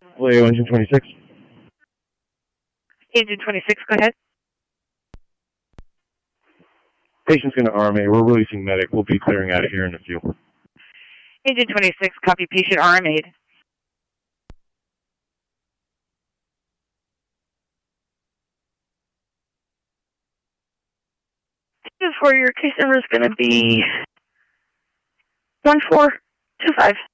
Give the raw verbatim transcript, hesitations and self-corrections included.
Leo, engine twenty-six. Engine twenty-six, go ahead. Patient's going to R M A. We're releasing medic. We'll be clearing out of here in a few. Engine twenty-six, copy, patient R M A'd. For your case number is going to be one four two five.